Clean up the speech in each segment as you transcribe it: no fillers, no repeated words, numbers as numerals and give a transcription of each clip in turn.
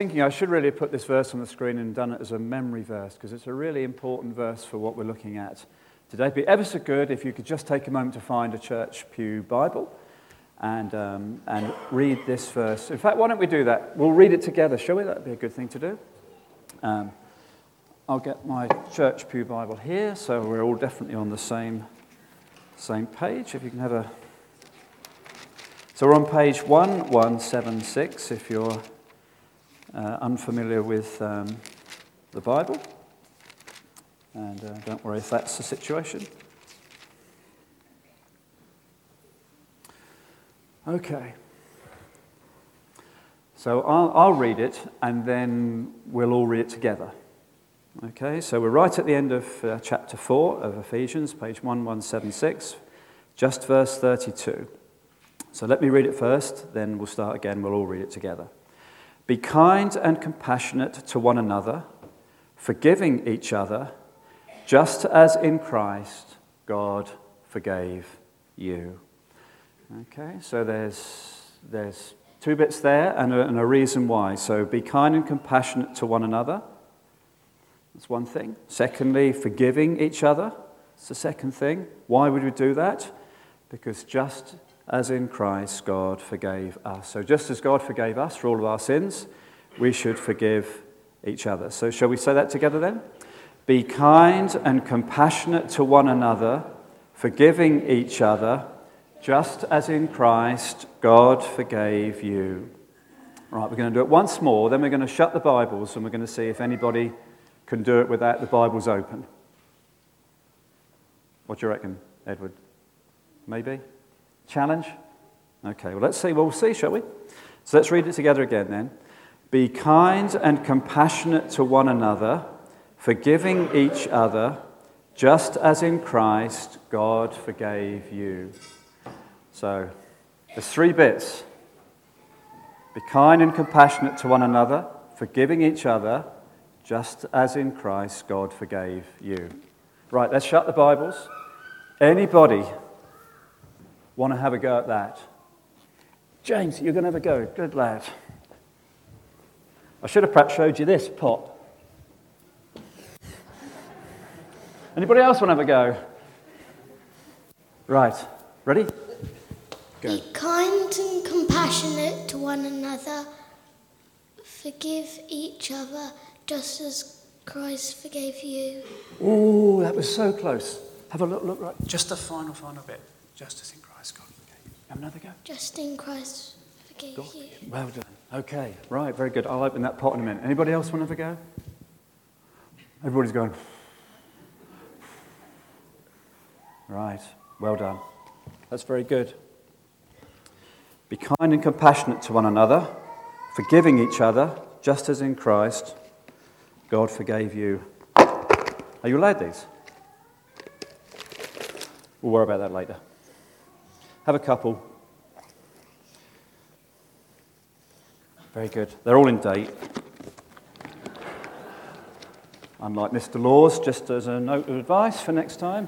Thinking I should really have put this verse on the screen and done it as a memory verse because it's a really important verse for what we're looking at today. It'd be ever so good if you could just take a moment to find a church pew Bible and read this verse. In fact, why don't we do that? We'll read it together, shall we? That'd be a good thing to do. I'll get my church pew Bible here, so we're all definitely on the same page. If you can have a... So we're on page 1176, if you're unfamiliar with the Bible. And don't worry if that's the situation. Okay. So I'll read it, and then we'll all read it together. Okay, so we're right at the end of chapter 4 of Ephesians, page 1176, just verse 32. So let me read it first, then we'll start again, we'll all read it together. Be kind and compassionate to one another, forgiving each other, just as in Christ God forgave you. Okay, so there's two bits there and a reason why. So be kind and compassionate to one another. That's one thing. Secondly, forgiving each other. That's the second thing. Why would we do that? Because just as in Christ, God forgave us. So just as God forgave us for all of our sins, we should forgive each other. So shall we say that together then? Be kind and compassionate to one another, forgiving each other, just as in Christ, God forgave you. Right, we're going to do it once more, then we're going to shut the Bibles and we're going to see if anybody can do it without the Bibles open. What do you reckon, Edward? Maybe? Challenge? Okay, well, let's see. We'll see, shall we? So let's read it together again then. Be kind and compassionate to one another, forgiving each other, just as in Christ God forgave you. So, there's three bits. Be kind and compassionate to one another, forgiving each other, just as in Christ God forgave you. Right, let's shut the Bibles. Anybody want to have a go at that? James, you're going to have a go. Good lad. I should have perhaps showed you this pot. Anybody else want to have a go? Right, ready? Go. Be kind and compassionate to one another. Forgive each other, just as Christ forgave you. Oh, that was so close. Have a look, right. Just the final bit. Just as in Christ, God forgave you. Have another go. Just in Christ forgave you. Well done. Okay, right, very good. I'll open that pot in a minute. Anybody else want to have a go? Everybody's going. Right, well done. That's very good. Be kind and compassionate to one another, forgiving each other, just as in Christ God forgave you. Are you allowed these? We'll worry about that later. Have a couple. Very good. They're all in date. Unlike Mr. Laws, just as a note of advice for next time.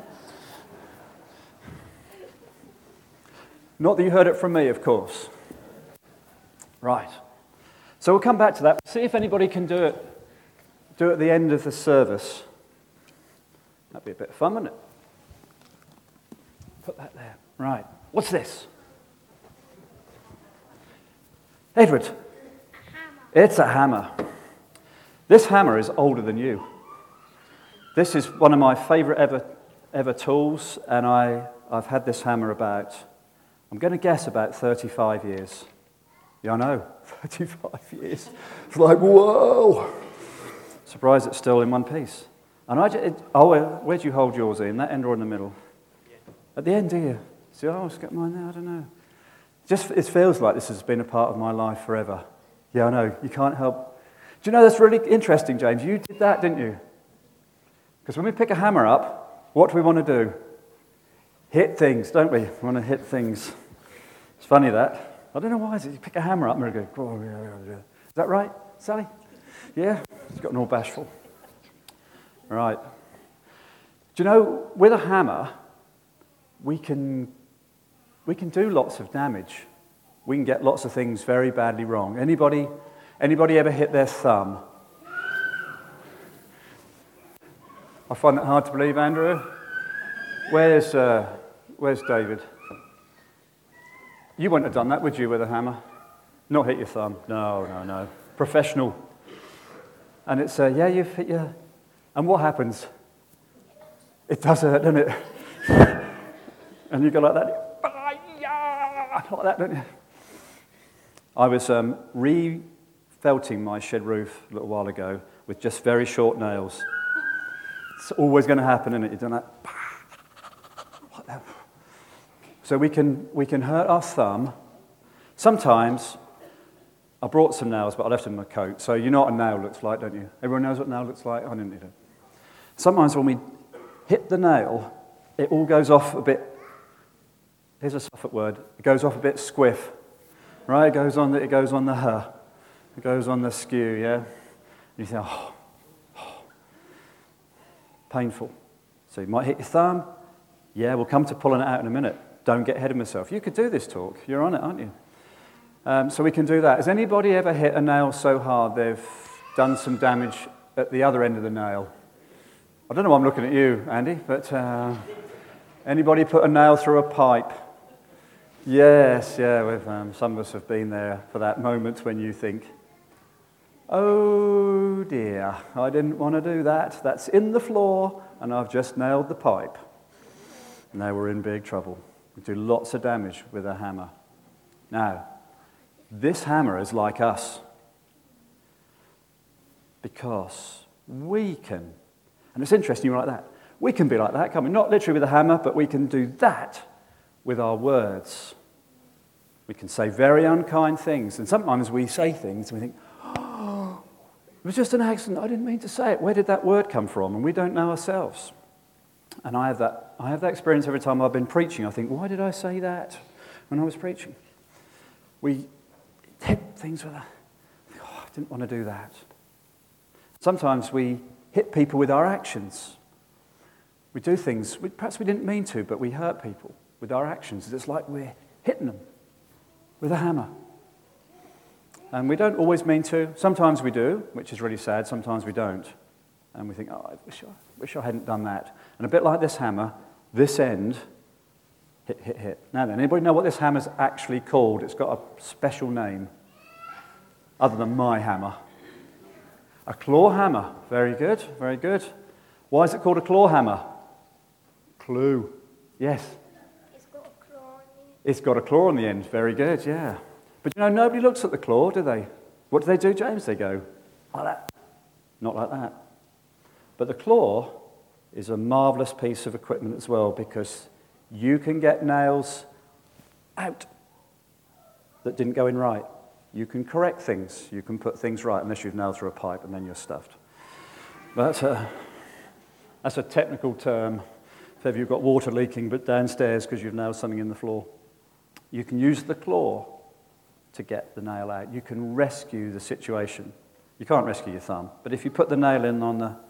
Not that you heard it from me, of course. Right. So we'll come back to that. See if anybody can do it at the end of the service. That'd be a bit of fun, wouldn't it? Put that there. Right. What's this? Edward. It's a hammer. This hammer is older than you. This is one of my favourite ever tools, and I've had this hammer about, I'm going to guess about 35 years. Yeah, I know, 35 years. It's like, whoa! Surprised it's still in one piece. And where do you hold yours in? That end or in the middle? Yeah. At the end, do you? See, I'll just get mine there, I don't know. It feels like this has been a part of my life forever. Yeah, I know, you can't help. Do you know, that's really interesting, James. You did that, didn't you? Because when we pick a hammer up, what do we want to do? Hit things, don't we? We want to hit things. It's funny that. I don't know why. You pick a hammer up and we go, oh, yeah. Is that right, Sally? Yeah? It's gotten all bashful. Right. Do you know, with a hammer, we can do lots of damage. We can get lots of things very badly wrong. Anybody Anybody ever hit their thumb? I find that hard to believe, Andrew. Where's David? You wouldn't have done that, would you, with a hammer? Not hit your thumb. No. Professional. And it's, yeah, you've hit your... And what happens? It does hurt, doesn't it? And you go like that. Like that, don't you? I was re-felting my shed roof a little while ago with just very short nails. It's always going to happen, isn't it? You've done that. Like that. So we can hurt our thumb. Sometimes, I brought some nails, but I left them in my coat. So you know what a nail looks like, don't you? Everyone knows what a nail looks like? I didn't either. Sometimes when we hit the nail, it all goes off a bit. Here's a Suffolk word. It goes off a bit squiff, right? It goes on the It goes on the skew, yeah? And you think, oh, painful. So you might hit your thumb. Yeah, we'll come to pulling it out in a minute. Don't get ahead of myself. You could do this talk. You're on it, aren't you? So we can do that. Has anybody ever hit a nail so hard they've done some damage at the other end of the nail? I don't know why I'm looking at you, Andy, but anybody put a nail through a pipe? Yes, yeah, some of us have been there for that moment when you think, oh dear, I didn't want to do that. That's in the floor, and I've just nailed the pipe. Now we're in big trouble. We do lots of damage with a hammer. Now, this hammer is like us because we can, and it's interesting you're like that, we can be like that, can't we? Not literally with a hammer, but we can do that with our words. We can say very unkind things, and sometimes we say things and we think, oh, it was just an accident, I didn't mean to say it. Where did that word come from? And we don't know ourselves. And I have that experience every time I've been preaching. I think, why did I say that when I was preaching? We hit things with I didn't want to do that. Sometimes we hit people with our actions. We do things, perhaps we didn't mean to, but we hurt people with our actions. It's like we're hitting them with a hammer. And we don't always mean to. Sometimes we do, which is really sad. Sometimes we don't. And we think, oh, I wish I hadn't done that. And a bit like this hammer, this end, hit. Now then, anybody know what this hammer's actually called? It's got a special name, other than my hammer. A claw hammer. Very good, very good. Why is it called a claw hammer? Clue. Yes. It's got a claw on the end. It's got a claw on the end. Very good, yeah. But nobody looks at the claw, do they? What do they do, James? They go like that. Not like that. But the claw is a marvellous piece of equipment as well, because you can get nails out that didn't go in right. You can correct things. You can put things right, unless you've nailed through a pipe and then you're stuffed. But that's a technical term if you've got water leaking but downstairs because you've nailed something in the floor. You can use the claw to get the nail out. You can rescue the situation. You can't rescue your thumb, but if you put the nail in on the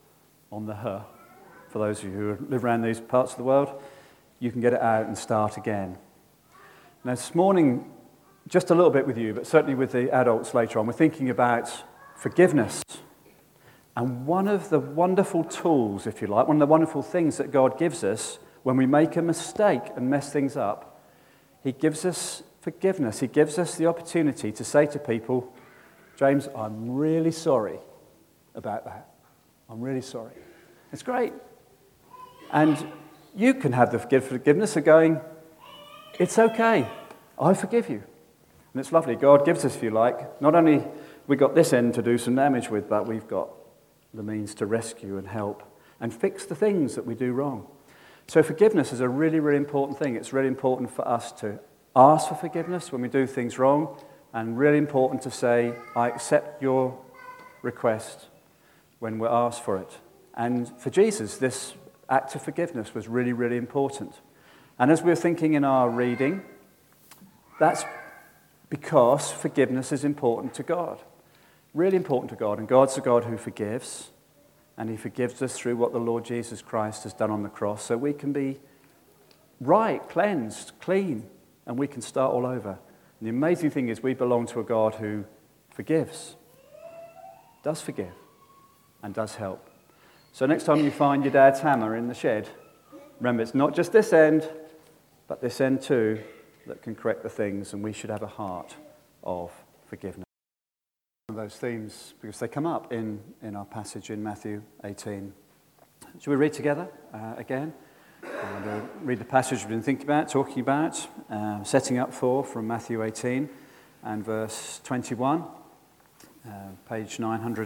for those of you who live around these parts of the world, you can get it out and start again. Now this morning, just a little bit with you, but certainly with the adults later on, we're thinking about forgiveness. And one of the wonderful tools, if you like, one of the wonderful things that God gives us when we make a mistake and mess things up, He gives us forgiveness. He gives us the opportunity to say to people, James, I'm really sorry about that. I'm really sorry. It's great. And you can have the forgiveness of going, it's okay, I forgive you. And it's lovely. God gives us, if you like, not only we got this end to do some damage with, but we've got the means to rescue and help and fix the things that we do wrong. So forgiveness is a really, really important thing. It's really important for us to ask for forgiveness when we do things wrong, and really important to say, I accept your request when we're asked for it. And for Jesus, this act of forgiveness was really, really important. And as we're thinking in our reading, that's because forgiveness is important to God. Really important to God. And God's a God who forgives. And He forgives us through what the Lord Jesus Christ has done on the cross. So we can be right, cleansed, clean, and we can start all over. And the amazing thing is we belong to a God who forgives, does forgive, and does help. So next time you find your dad's hammer in the shed, remember it's not just this end, but this end too, that can correct the things, and we should have a heart of forgiveness. One of those themes, because they come up in our passage in Matthew 18. Shall we read together again? And read the passage we've been thinking about, talking about, setting up for from Matthew 18 and verse 21, page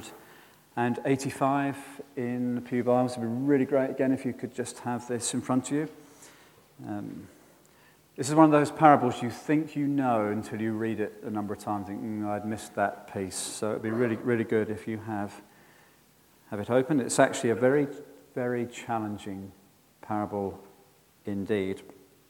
985 in the Pew Bibles. It would be really great, again, if you could just have this in front of you. This is one of those parables you think you know until you read it a number of times and think, I'd missed that piece. So it'd be really, really good if you have it open. It's actually a very, very challenging parable indeed.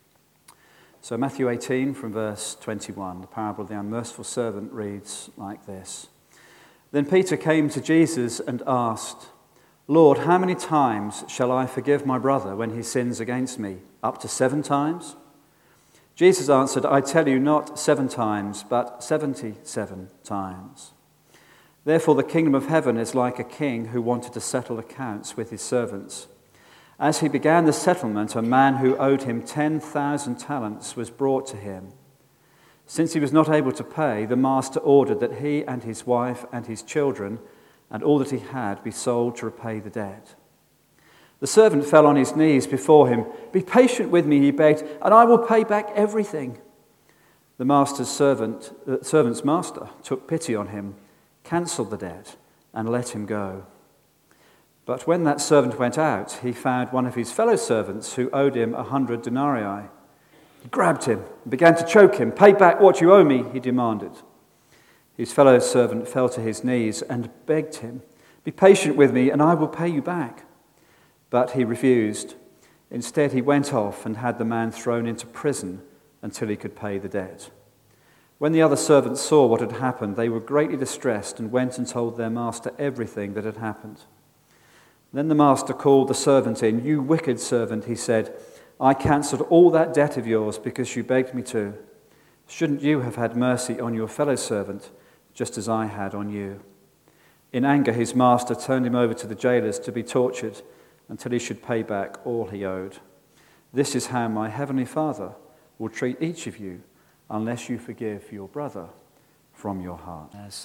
So Matthew 18 from verse 21, the parable of the unmerciful servant reads like this. Then Peter came to Jesus and asked, Lord, how many times shall I forgive my brother when he sins against me? Up to 7 times? Jesus answered, I tell you, not 7 times, but 77 times. Therefore the kingdom of heaven is like a king who wanted to settle accounts with his servants. As he began the settlement, a man who owed him 10,000 talents was brought to him. Since he was not able to pay, the master ordered that he and his wife and his children and all that he had be sold to repay the debt. The servant fell on his knees before him. Be patient with me, he begged, and I will pay back everything. The servant's master took pity on him, cancelled the debt, and let him go. But when that servant went out, he found one of his fellow servants who owed him 100 denarii. He grabbed him and began to choke him. Pay back what you owe me, he demanded. His fellow servant fell to his knees and begged him, be patient with me, and I will pay you back. But he refused. Instead, he went off and had the man thrown into prison until he could pay the debt. When the other servants saw what had happened, they were greatly distressed and went and told their master everything that had happened. Then the master called the servant in. You wicked servant, he said, I cancelled all that debt of yours because you begged me to. Shouldn't you have had mercy on your fellow servant, just as I had on you? In anger, his master turned him over to the jailers to be tortured until he should pay back all he owed. This is how my heavenly Father will treat each of you unless you forgive your brother from your heart. As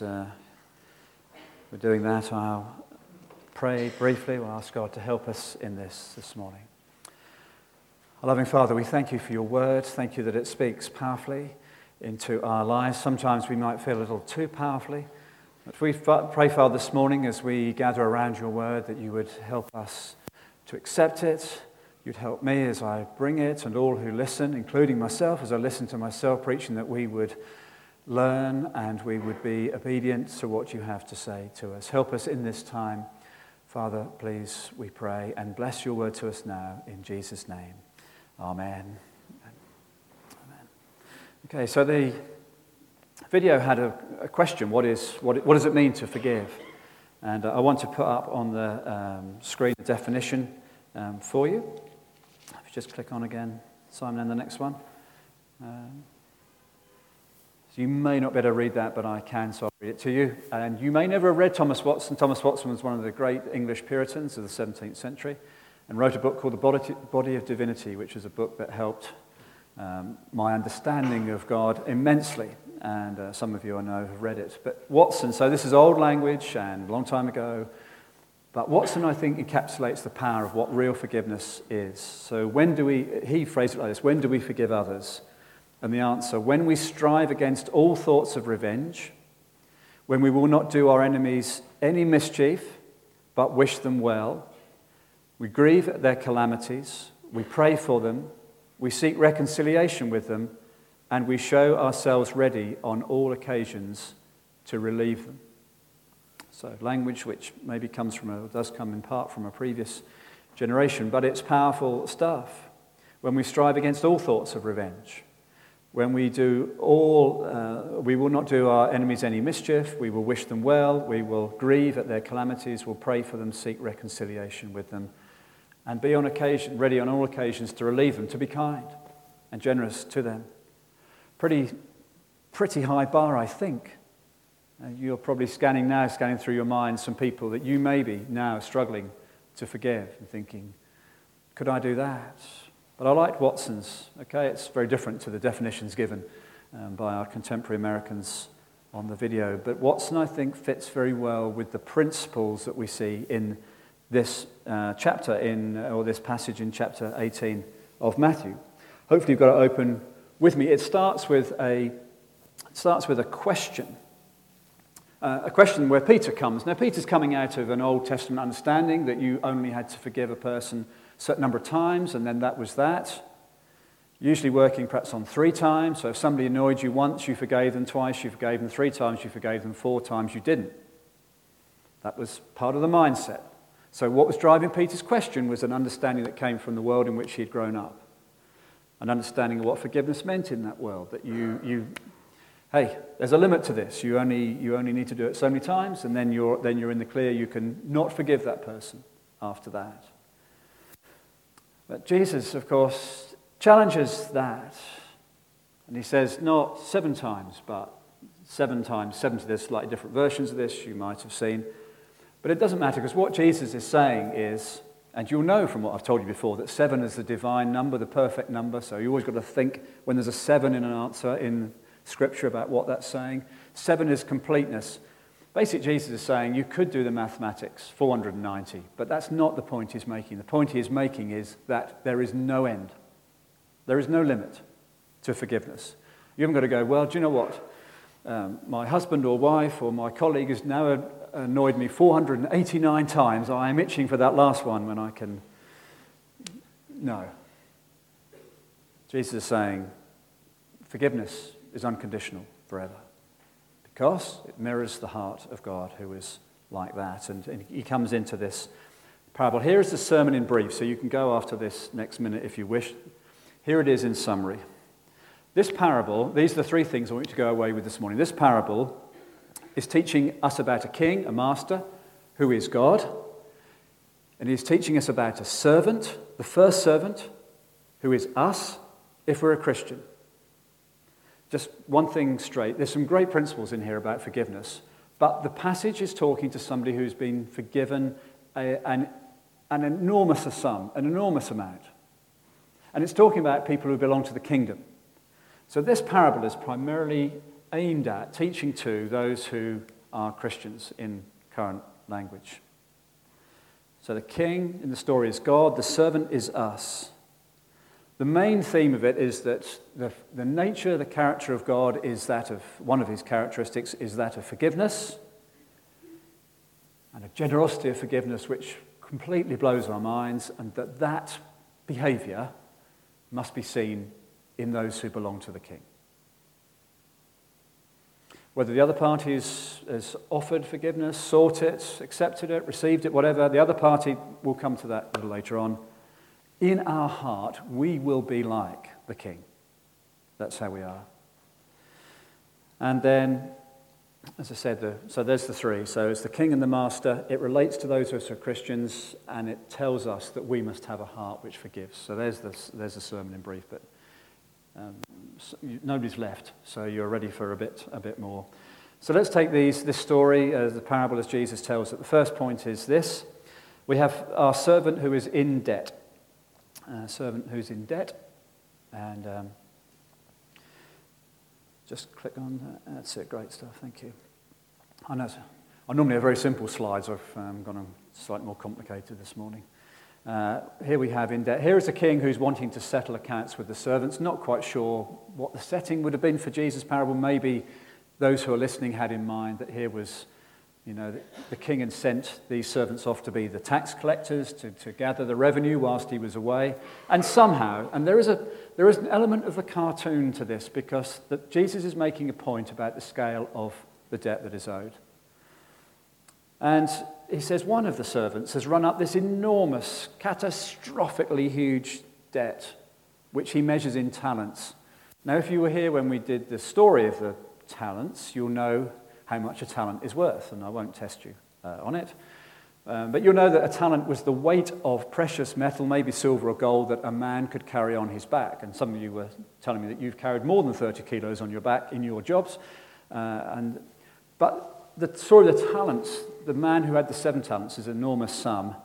we're doing that, I'll pray briefly. We'll ask God to help us in this morning. Our loving Father, we thank you for your word. Thank you that it speaks powerfully into our lives. Sometimes we might feel a little too powerfully. But we pray, Father, this morning as we gather around your word that you would help us to accept it. You'd help me as I bring it and all who listen, including myself, as I listen to myself preaching, that we would learn and we would be obedient to what you have to say to us. Help us in this time. Father, please, we pray, and bless your word to us now in Jesus' name. Amen. Amen. Okay, so the video had a question. What does it mean to forgive? And I want to put up on the screen the definition for you. If you just click on again, Simon, and the next one. So you may not be able to read that, but I can, so I'll read it to you. And you may never have read Thomas Watson. Thomas Watson was one of the great English Puritans of the 17th century and wrote a book called The Body of Divinity, which is a book that helped my understanding of God immensely. And some of you I know have read it. But Watson, so this is old language and a long time ago, but Watson, I think, encapsulates the power of what real forgiveness is. So he phrased it like this, when do we forgive others? And the answer, when we strive against all thoughts of revenge, when we will not do our enemies any mischief, but wish them well, we grieve at their calamities, we pray for them, we seek reconciliation with them, and we show ourselves ready on all occasions to relieve them. So language which maybe does come in part from a previous generation, but it's powerful stuff. When we strive against all thoughts of revenge, when we we will not do our enemies any mischief, we will wish them well, we will grieve at their calamities, we'll pray for them, seek reconciliation with them, and be ready on all occasions to relieve them, to be kind and generous to them. Pretty high bar, I think. You're probably scanning through your mind some people that you may be now struggling to forgive and thinking, could I do that? But I liked Watson's. Okay, it's very different to the definitions given by our contemporary Americans on the video. But Watson, I think, fits very well with the principles that we see in this chapter, or this passage in chapter 18 of Matthew. Hopefully you've got it open with me. It starts with a question. A question where Peter comes. Now, Peter's coming out of an Old Testament understanding that you only had to forgive a person a certain number of times, and then that was that. Usually working perhaps on 3 times. So if somebody annoyed you once, you forgave them twice, you forgave them 3 times, you forgave them 4 times, you didn't. That was part of the mindset. So what was driving Peter's question was an understanding that came from the world in which he had grown up. An understanding of what forgiveness meant in that world, that hey, there's a limit to this. You only need to do it so many times, and then you're in the clear. You can not forgive that person after that. But Jesus, of course, challenges that. And he says, not 7 times, but 7 times 70. There's slightly different versions of this you might have seen. But it doesn't matter, because what Jesus is saying is, and you'll know from what I've told you before, that 7 is the divine number, the perfect number. So you always got to think when there's a 7 in an answer in Scripture about what that's saying. 7 is completeness. Basically, Jesus is saying you could do the mathematics, 490, but that's not the point he's making. The point he is making is that there is no end. There is no limit to forgiveness. You haven't got to go, well, do you know what? My husband or wife or my colleague has now annoyed me 489 times. I am itching for that last one when I can. No. Jesus is saying forgiveness is unconditional forever, because it mirrors the heart of God, who is like that. And he comes into this parable. Here is the sermon in brief, so you can go after this next minute if you wish. Here it is in summary. This parable, these are the 3 things I want you to go away with this morning. This parable is teaching us about a king, a master, who is God. And he's teaching us about a servant, the first servant, who is us, if we're a Christian. Just one thing straight. There's some great principles in here about forgiveness, but the passage is talking to somebody who's been forgiven an enormous sum, an enormous amount. And it's talking about people who belong to the kingdom. So this parable is primarily aimed at teaching to those who are Christians in current language. So the king in the story is God, the servant is us. The main theme of it is that the nature, the character of God is that of, one of his characteristics is that of forgiveness, and a generosity of forgiveness which completely blows our minds, and that behavior must be seen in those who belong to the king. Whether the other party has offered forgiveness, sought it, accepted it, received it, whatever, the other party, will come to that a little later on. In our heart, we will be like the king. That's how we are. And then, as I said, so there's the 3. So it's the king and the master. It relates to those who are Christians, and it tells us that we must have a heart which forgives. So there's the sermon in brief, but nobody's left, so you're ready for a bit more. So let's take this story, the parable as Jesus tells it. The first point is this. We have our servant who is in debt. Servant who's in debt. And just click on that. That's it. Great stuff. Thank you. I know I normally have very simple slides. I've gone on slightly more complicated this morning. Here we have in debt. Here is a king who's wanting to settle accounts with the servants. Not quite sure what the setting would have been for Jesus' parable. Maybe those who are listening had in mind that here was, the king had sent these servants off to be the tax collectors, to gather the revenue whilst he was away. And somehow, and there is an element of a cartoon to this, because Jesus is making a point about the scale of the debt that is owed. And he says one of the servants has run up this enormous, catastrophically huge debt, which he measures in talents. Now, if you were here when we did the story of the talents, you'll know how much a talent is worth, and I won't test you on it. But you'll know that a talent was the weight of precious metal, maybe silver or gold, that a man could carry on his back. And some of you were telling me that you've carried more than 30 kilos on your back in your jobs. But the story of the talents, the man who had the 7 talents is an enormous sum,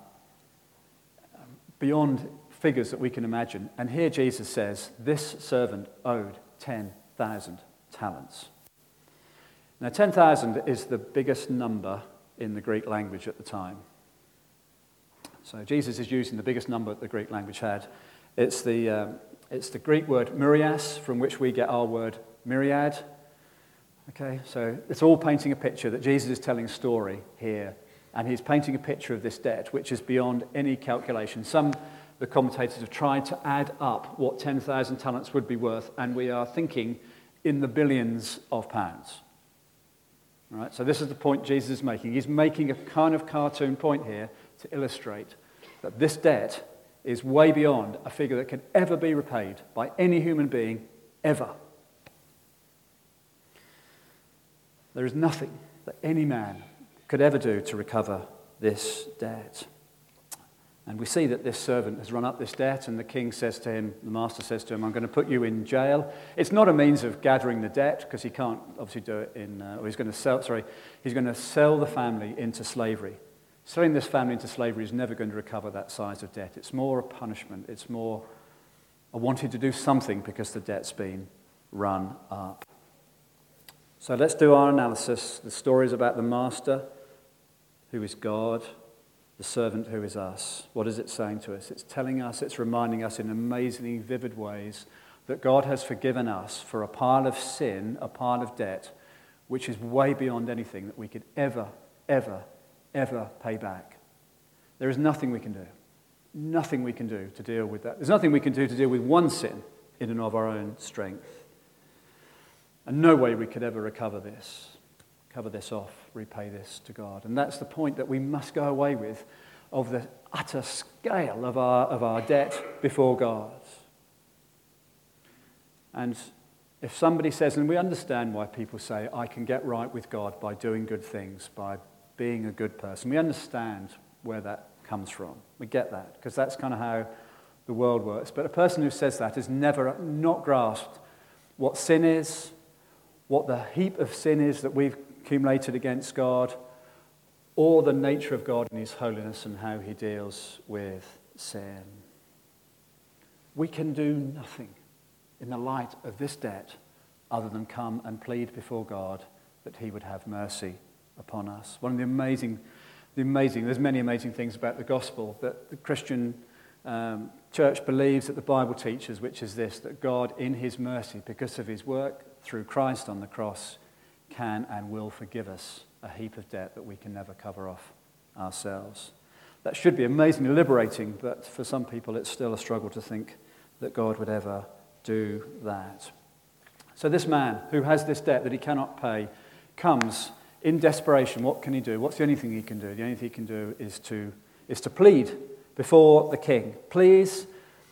beyond figures that we can imagine. And here Jesus says, this servant owed 10,000 talents. Now, 10,000 is the biggest number in the Greek language at the time. So Jesus is using the biggest number that the Greek language had. It's the Greek word myrias, from which we get our word myriad. Okay, so it's all painting a picture that Jesus is telling a story here, and he's painting a picture of this debt, which is beyond any calculation. Some the commentators have tried to add up what 10,000 talents would be worth, and we are thinking in the billions of pounds. All right, so this is the point Jesus is making. He's making a kind of cartoon point here to illustrate that this debt is way beyond a figure that can ever be repaid by any human being, ever. There is nothing that any man could ever do to recover this debt. And we see that this servant has run up this debt, and the king says to him, the master says to him, I'm going to put you in jail. It's not a means of gathering the debt, because he can't obviously do it he's going to sell the family into slavery. Selling this family into slavery is never going to recover that size of debt. It's more a punishment. It's more a wanting to do something because the debt's been run up. So let's do our analysis. The story is about the master, who is God, the servant, who is us. What is it saying to us? It's telling us, it's reminding us in amazingly vivid ways that God has forgiven us for a pile of sin, a pile of debt, which is way beyond anything that we could ever pay back. There is nothing we can do. Nothing we can do to deal with that. There's nothing we can do to deal with one sin in and of our own strength. And no way we could ever cover this off, repay this to God. And that's the point that we must go away with, of the utter scale of our debt before God. And if somebody says, and we understand why people say, I can get right with God by doing good things, by being a good person. We understand where that comes from. We get that, because that's kind of how the world works. But a person who says that has never not grasped what sin is, what the heap of sin is that we've accumulated against God, or the nature of God and his holiness and how he deals with sin. We can do nothing in the light of this debt other than come and plead before God that he would have mercy upon us. One of the amazing, there's many amazing things about the gospel that the Christian church believes, that the Bible teaches, which is this, that God in his mercy, because of his work through Christ on the cross, can and will forgive us a heap of debt that we can never cover off ourselves. That should be amazingly liberating, but for some people it's still a struggle to think that God would ever do that. So this man who has this debt that he cannot pay comes in desperation. What can he do? What's the only thing he can do? The only thing he can do is to plead before the king. Please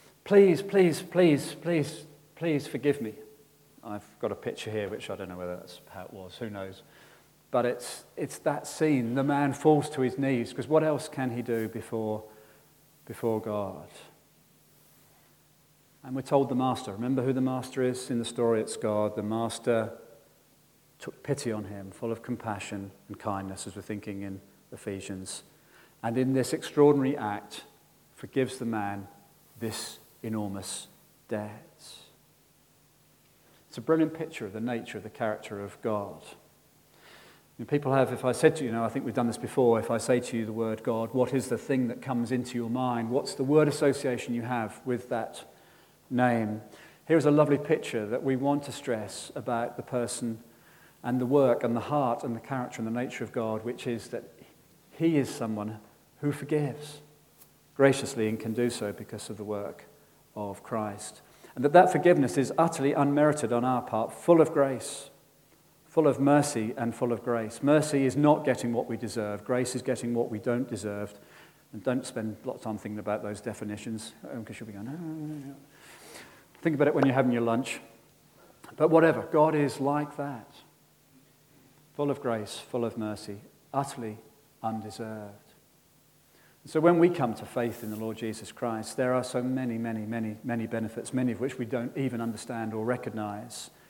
forgive me. I've got a picture here, which I don't know whether that's how it was. Who knows? But it's that scene. The man falls to his knees, because what else can he do before God? And we're told the master. Remember who the master is in the story? It's God. The master took pity on him, full of compassion and kindness, as we're thinking in Ephesians. And in this extraordinary act, forgives the man this enormous debt. It's a brilliant picture of the nature of the character of God. People have, if I said to you, I think we've done this before, if I say to you the word God, what is the thing that comes into your mind? What's the word association you have with that name? Here's a lovely picture that we want to stress about the person and the work and the heart and the character and the nature of God, which is that he is someone who forgives graciously and can do so because of the work of Christ. And that forgiveness is utterly unmerited on our part, full of grace, full of mercy and full of grace. Mercy is not getting what we deserve. Grace is getting what we don't deserve. And don't spend a lot of time thinking about those definitions, because you'll be going, no. Think about it when you're having your lunch. But whatever, God is like that. Full of grace, full of mercy, utterly undeserved. So when we come to faith in the Lord Jesus Christ, there are so many benefits, many of which we don't even understand or recognize.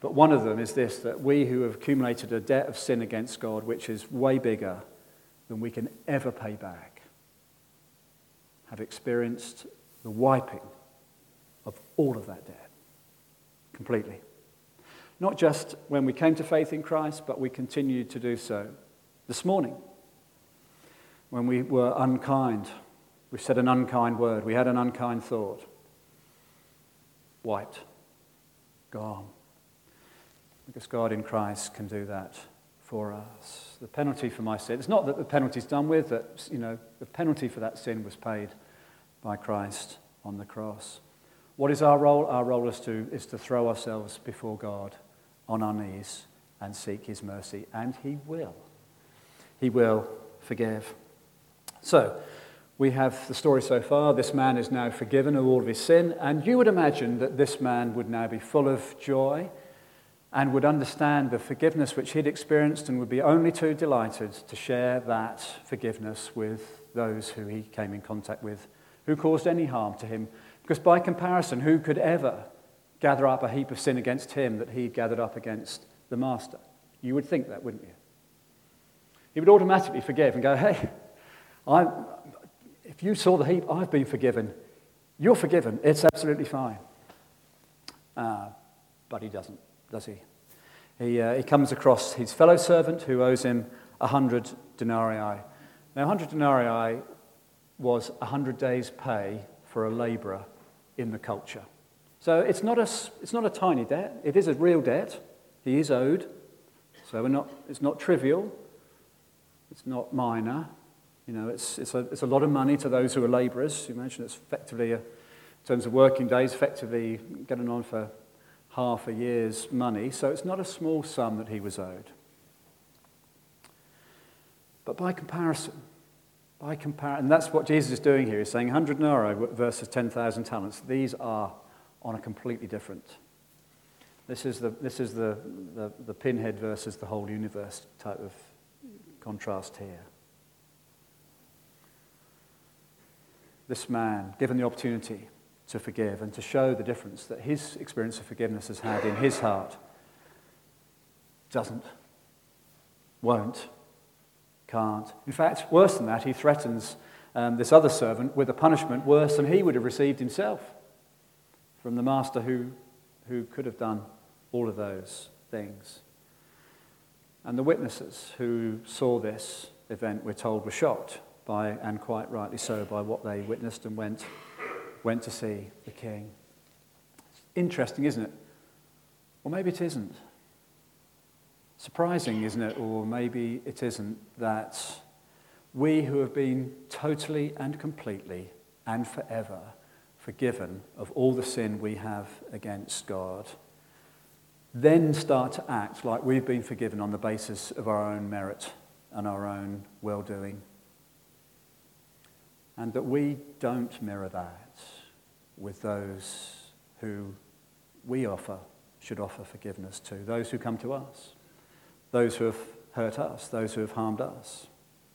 But one of them is this, that we who have accumulated a debt of sin against God, which is way bigger than we can ever pay back, have experienced the wiping of all of that debt completely. Not just when we came to faith in Christ, but we continue to do so this morning. When we were unkind, we said an unkind word, we had an unkind thought. Wiped. Gone. Because God in Christ can do that for us. The penalty for my sin, it's not that the penalty's done with, that, the penalty for that sin was paid by Christ on the cross. What is our role? Our role is to throw ourselves before God on our knees and seek his mercy, and he will. He will forgive. So, we have the story so far. This man is now forgiven of all of his sin, and you would imagine that this man would now be full of joy and would understand the forgiveness which he'd experienced and would be only too delighted to share that forgiveness with those who he came in contact with, who caused any harm to him. Because by comparison, who could ever gather up a heap of sin against him that he'd gathered up against the master? You would think that, wouldn't you? He would automatically forgive and go, hey, if you saw the heap, I've been forgiven. You're forgiven. It's absolutely fine. But he doesn't, does he? He comes across his fellow servant who owes him 100 denarii. Now, 100 denarii was 100 days' pay for a labourer in the culture. So it's not a tiny debt. It is a real debt. He is owed. So it's not trivial. It's not minor. It's a lot of money to those who are labourers. You mentioned it's effectively, in terms of working days, effectively getting on for half a year's money. So it's not a small sum that he was owed. But by comparison, and that's what Jesus is doing here. He's saying 100 denarii versus 10,000 talents. These are on a completely different. This is the pinhead versus the whole universe type of contrast here. This man, given the opportunity to forgive and to show the difference that his experience of forgiveness has had in his heart, doesn't, won't, can't. In fact, worse than that, he threatens this other servant with a punishment worse than he would have received himself from the master who could have done all of those things. And the witnesses who saw this event, we're told, were shocked by, and quite rightly so, by what they witnessed and went to see the king. It's interesting, isn't it? Or maybe it isn't. Surprising, isn't it? Or maybe it isn't, that we who have been totally and completely and forever forgiven of all the sin we have against God, then start to act like we've been forgiven on the basis of our own merit and our own well-doing. And that we don't mirror that with those who we should offer forgiveness to, those who come to us, those who have hurt us, those who have harmed us.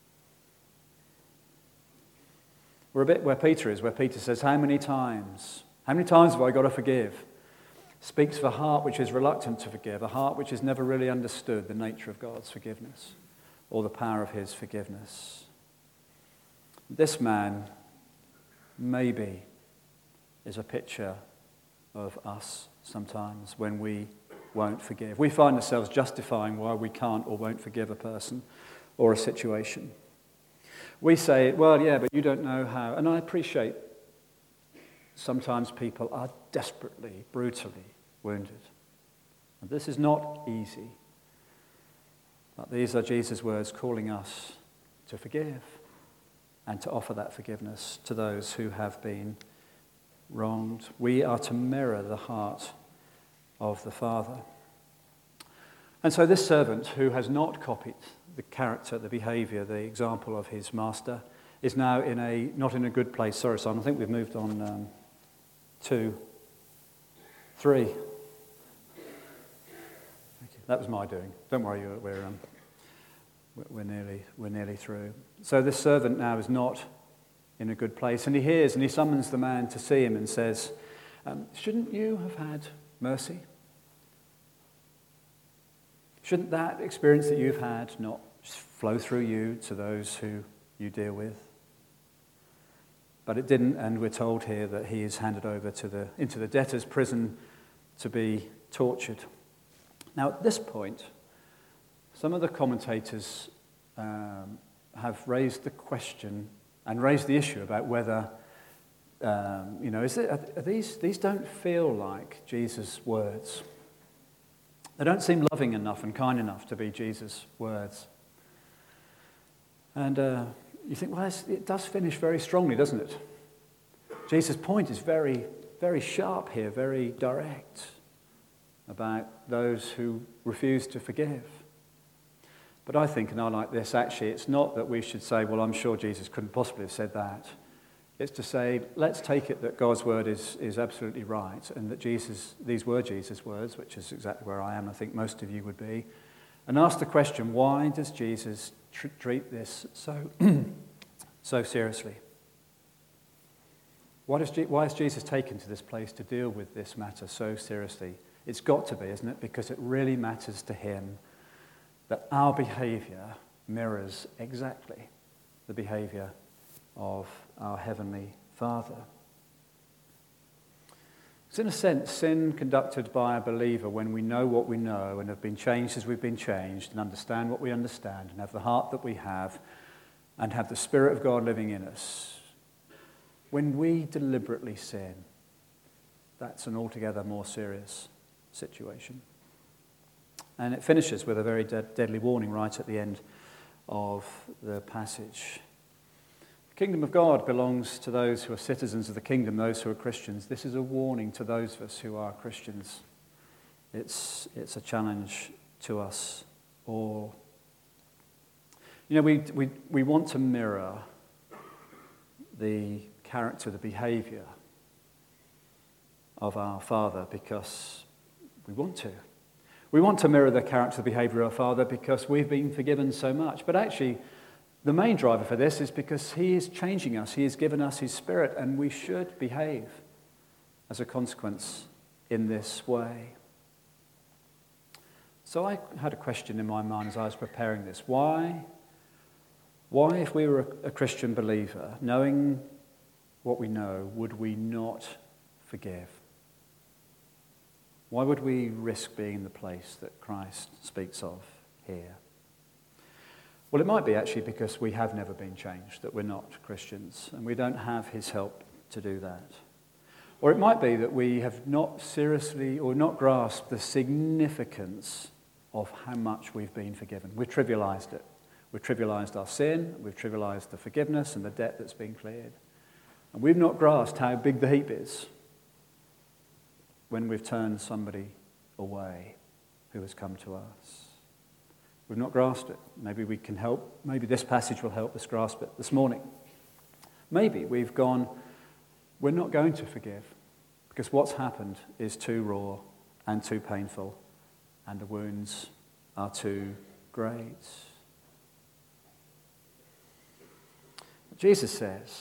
We're a bit where Peter is, where Peter says, how many times have I got to forgive? Speaks of a heart which is reluctant to forgive, a heart which has never really understood the nature of God's forgiveness or the power of his forgiveness. This man, maybe, is a picture of us sometimes when we won't forgive. We find ourselves justifying why we can't or won't forgive a person or a situation. We say, well, yeah, but you don't know how. And I appreciate sometimes people are desperately, brutally wounded. And this is not easy. But these are Jesus' words calling us to forgive and to offer that forgiveness to those who have been wronged. We are to mirror the heart of the Father. And so this servant who has not copied the character, the behaviour, the example of his master is now not in a good place. Sorry, Simon, I think we've moved on 2, 3. Thank you. That was my doing. Don't worry, we're nearly through. So this servant now is not in a good place, and he hears and he summons the man to see him and says, shouldn't you have had mercy Shouldn't that experience that you've had not just flow through you to those who you deal with? But it didn't, and we're told here that he is handed over into the debtor's prison to be tortured. Now, at this point, some of the commentators have raised the question and raised the issue about whether, these don't feel like Jesus' words. They don't seem loving enough and kind enough to be Jesus' words. And you think, well, it does finish very strongly, doesn't it? Jesus' point is very, very sharp here, very direct about those who refuse to forgive. But I think, and I like this, actually, it's not that we should say, well, I'm sure Jesus couldn't possibly have said that. It's to say, let's take it that God's word is absolutely right, and that these were Jesus' words, which is exactly where I am, I think most of you would be, and ask the question, why does Jesus treat this so seriously? Why is Jesus taken to this place to deal with this matter so seriously? It's got to be, isn't it? Because it really matters to him that our behaviour mirrors exactly the behaviour of our Heavenly Father. It's in a sense sin conducted by a believer when we know what we know and have been changed as we've been changed and understand what we understand and have the heart that we have and have the Spirit of God living in us. When we deliberately sin, that's an altogether more serious situation. And it finishes with a very deadly warning right at the end of the passage. The kingdom of God belongs to those who are citizens of the kingdom, those who are Christians. This is a warning to those of us who are Christians. It's a challenge to us all. You know, we want to mirror the character, the behaviour of our Father because we want to. We want to mirror the character, the behaviour of our Father because we've been forgiven so much. But actually, the main driver for this is because he is changing us. He has given us his Spirit, and we should behave as a consequence in this way. So I had a question in my mind as I was preparing this. Why, if we were a Christian believer, knowing what we know, would we not forgive? Why would we risk being in the place that Christ speaks of here? Well, it might be actually because we have never been changed, that we're not Christians, and we don't have his help to do that. Or it might be that we have not seriously or not grasped the significance of how much we've been forgiven. We've trivialized it. We've trivialized our sin, we've trivialized the forgiveness and the debt that's been cleared. And we've not grasped how big the heap is when we've turned somebody away who has come to us. We've not grasped it. Maybe we can help. Maybe this passage will help us grasp it this morning. Maybe we've gone, we're not going to forgive because what's happened is too raw and too painful and the wounds are too great. Jesus says,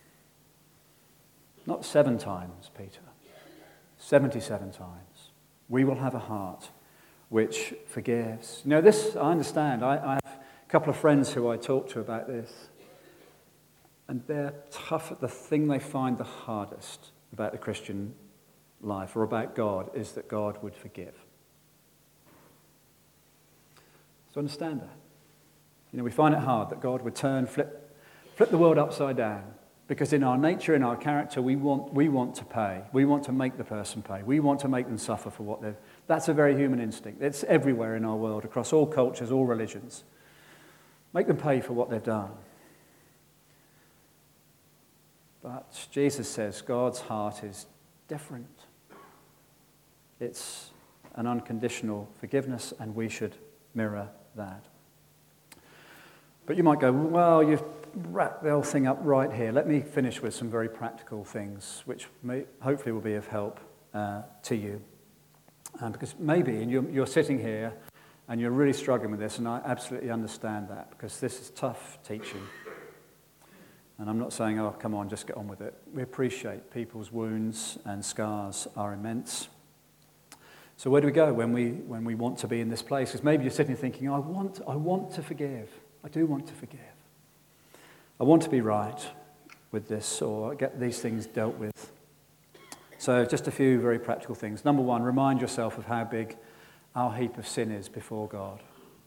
not 7 times, Peter, 77 times, we will have a heart which forgives. You know, this, I understand. I have a couple of friends who I talk to about this, and they're tough at the thing they find the hardest about the Christian life or about God is that God would forgive. So understand that. You know, we find it hard that God would flip the world upside down. Because in our nature, in our character, we want to pay. We want to make the person pay. We want to make them suffer for what they've... That's a very human instinct. It's everywhere in our world, across all cultures, all religions. Make them pay for what they've done. But Jesus says God's heart is different. It's an unconditional forgiveness, and we should mirror that. But you might go, well, you've wrapped the whole thing up right here. Let me finish with some very practical things, which hopefully will be of help to you. Because maybe you're sitting here and you're really struggling with this, and I absolutely understand that, because this is tough teaching. And I'm not saying, oh, come on, just get on with it. We appreciate people's wounds and scars are immense. So where do we go when we want to be in this place? Because maybe you're sitting thinking, I want to forgive. I do want to forgive. I want to be right with this, or get these things dealt with. So just a few very practical things. Number one, remind yourself of how big our heap of sin is before God.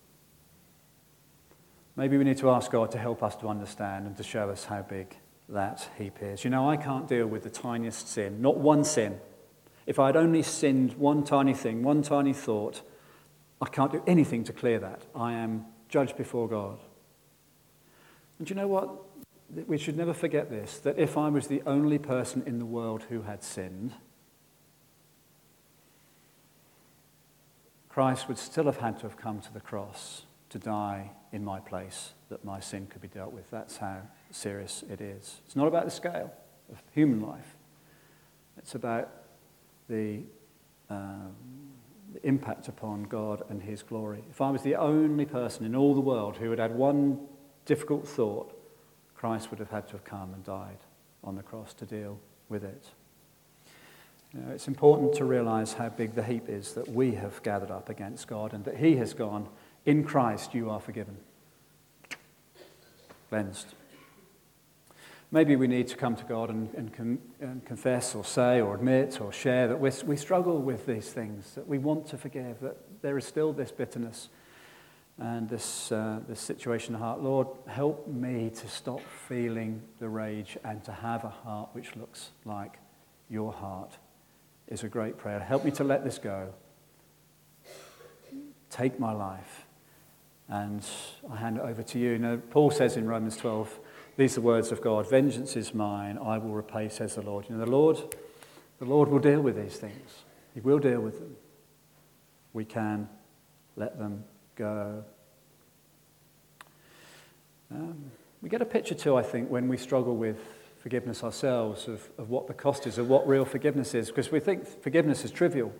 Maybe we need to ask God to help us to understand and to show us how big that heap is. You know, I can't deal with the tiniest sin, not one sin. If I had only sinned one tiny thing, one tiny thought, I can't do anything to clear that. I am judged before God. And do you know what? We should never forget this, that if I was the only person in the world who had sinned, Christ would still have had to have come to the cross to die in my place, that my sin could be dealt with. That's how serious it is. It's not about the scale of human life. It's about the impact upon God and his glory. If I was the only person in all the world who had had one difficult thought, Christ would have had to have come and died on the cross to deal with it. You know, it's important to realize how big the heap is that we have gathered up against God, and that he has gone, in Christ you are forgiven, cleansed. Maybe we need to come to God and confess or say or admit or share that we struggle with these things, that we want to forgive, that there is still this bitterness and this situation in the heart. Lord, help me to stop feeling the rage and to have a heart which looks like your heart, is a great prayer. Help me to let this go. Take my life. And I hand it over to you. You know, Paul says in Romans 12, these are the words of God, vengeance is mine, I will repay, says the Lord. You know, the Lord will deal with these things. He will deal with them. We can let them go. We get a picture too, I think, when we struggle with forgiveness ourselves of what the cost is, of what real forgiveness is, because we think forgiveness is trivial.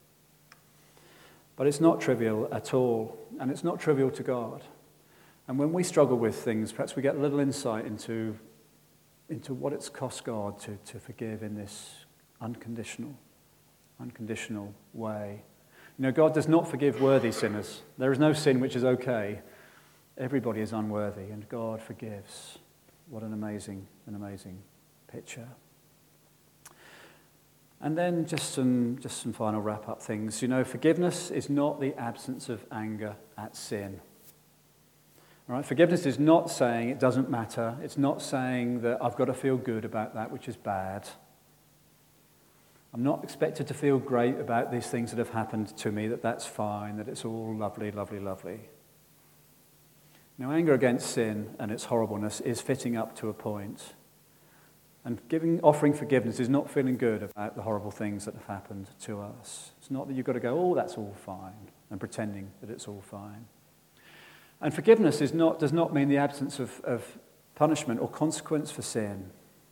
But it's not trivial at all, and it's not trivial to God. And when we struggle with things, perhaps we get a little insight into what it's cost God to forgive in this unconditional way. You know, God does not forgive worthy sinners. There is no sin which is okay. Everybody is unworthy, and God forgives. What an amazing picture. And then just some final wrap-up things. You know, forgiveness is not the absence of anger at sin. All right? Forgiveness is not saying it doesn't matter. It's not saying that I've got to feel good about that which is bad. I'm not expected to feel great about these things that have happened to me, that's fine, that it's all lovely, lovely, lovely. Now, anger against sin and its horribleness is fitting up to a point. And offering forgiveness is not feeling good about the horrible things that have happened to us. It's not that you've got to go, oh, that's all fine, and pretending that it's all fine. And forgiveness does not mean the absence of punishment or consequence for sin.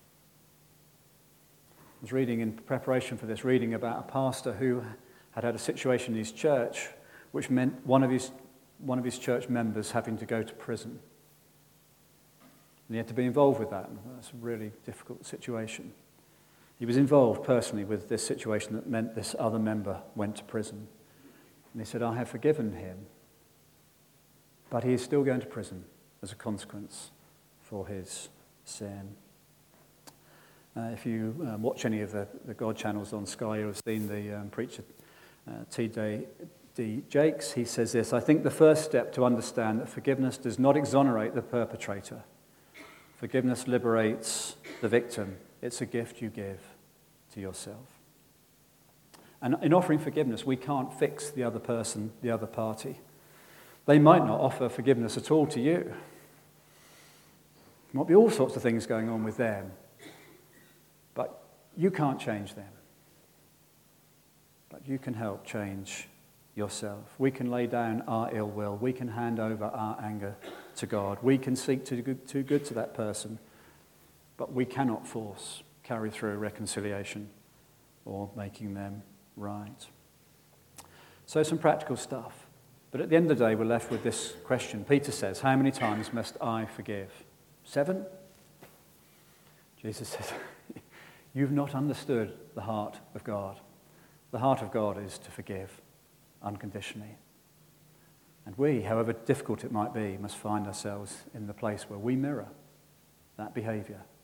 I was reading in preparation for this, reading about a pastor who had a situation in his church which meant one of his church members having to go to prison. And he had to be involved with that. And that's a really difficult situation. He was involved personally with this situation that meant this other member went to prison. And he said, I have forgiven him, but he is still going to prison as a consequence for his sin. If you watch any of the God channels on Sky, you'll have seen the preacher T.D. Jakes. He says this, I think the first step to understand that forgiveness does not exonerate the perpetrator. Forgiveness liberates the victim. It's a gift you give to yourself. And in offering forgiveness, we can't fix the other person, the other party. They might not offer forgiveness at all to you. There might be all sorts of things going on with them. But you can't change them. But you can help change yourself. We can lay down our ill will. We can hand over our anger to God. We can seek to do good to that person. But we cannot carry through reconciliation or making them right. So some practical stuff. But at the end of the day, we're left with this question. Peter says, how many times must I forgive? 7? Jesus says, you've not understood the heart of God. The heart of God is to forgive unconditionally. And we, however difficult it might be, must find ourselves in the place where we mirror that behaviour